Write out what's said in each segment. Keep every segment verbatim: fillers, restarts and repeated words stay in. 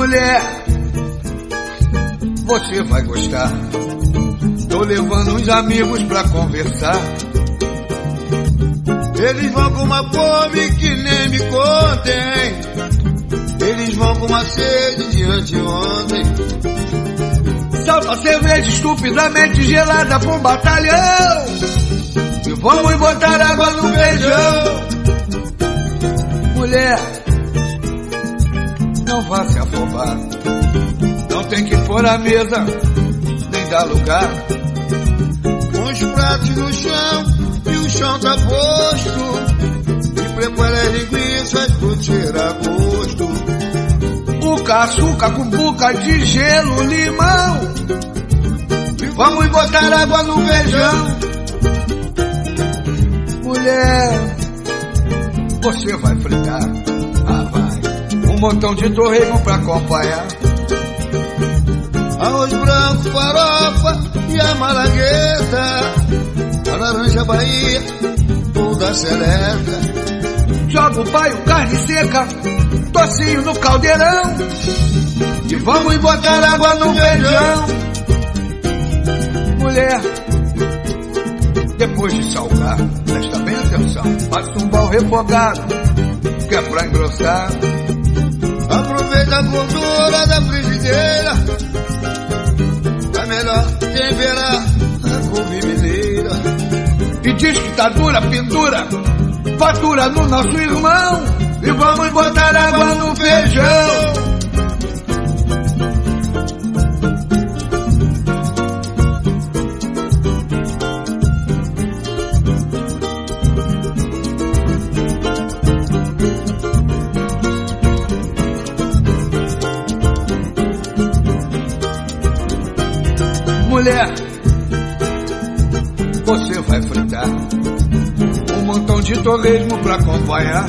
Mulher, você vai gostar. Tô levando uns amigos pra conversar. Eles vão com uma fome que nem me contem. Eles vão com uma sede de anteontem. Salta cerveja estupidamente gelada pra um batalhão. E vamos botar água no feijão. Mulher, não vá se afobar. Não tem que pôr a mesa, nem dar lugar. Uns pratos no chão e o chão tá posto. E prepara as linguiças pro tirar gosto. Buca, açúcar com buca de gelo, limão. E vamos botar água no feijão. Mulher, você vai fritar. Ah, vai. Um montão de torresmo pra acompanhar. Arroz branco, farofa e a malagueta. A laranja Bahia ou da seleta. Joga o paio, carne seca, tocinho no caldeirão. E vamos botar água no feijão. Mulher, depois de salgar, presta bem atenção. Passa um pau refogado, que é pra engrossar. Aproveita a gordura da frigideira. É melhor temperar a couve mineira. E diz que tá dura, pendura, fatura no nosso irmão. E vamos botar água no feijão. Mulher, você vai fritar um montão de torresmo pra acompanhar.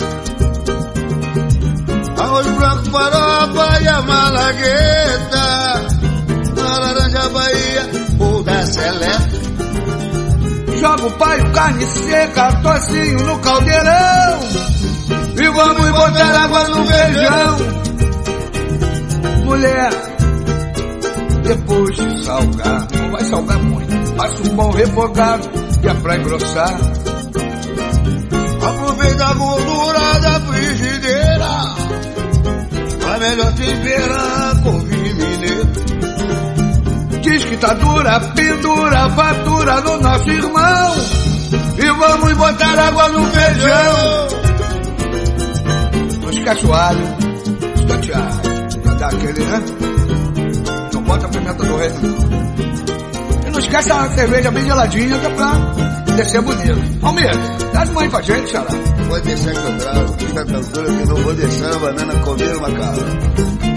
Arroz branco, farofa e a malagueta. A laranja Bahia ou da seleta. Joga o paio, carne seca, tocinho no caldeirão. E vamos botar água no feijão. Mulher, depois de salgar, não vai salgar muito, passa um pão refogado, que é pra engrossar. Aproveita a gordura da frigideira. A melhor temperar a couve mineira. Diz que tá dura, pendura, fatura no nosso irmão. E vamos botar água no feijão. Não esquece o alho, estanteado, pra dar aquele, né? Não bota a pimenta do reino, não. E não esquece a cerveja bem geladinha, que é pra descer bonito. Almir, traz uma aí pra gente, xará. Pode deixar que eu trago, fica tranquilo que eu não vou deixar a banana comer uma cara.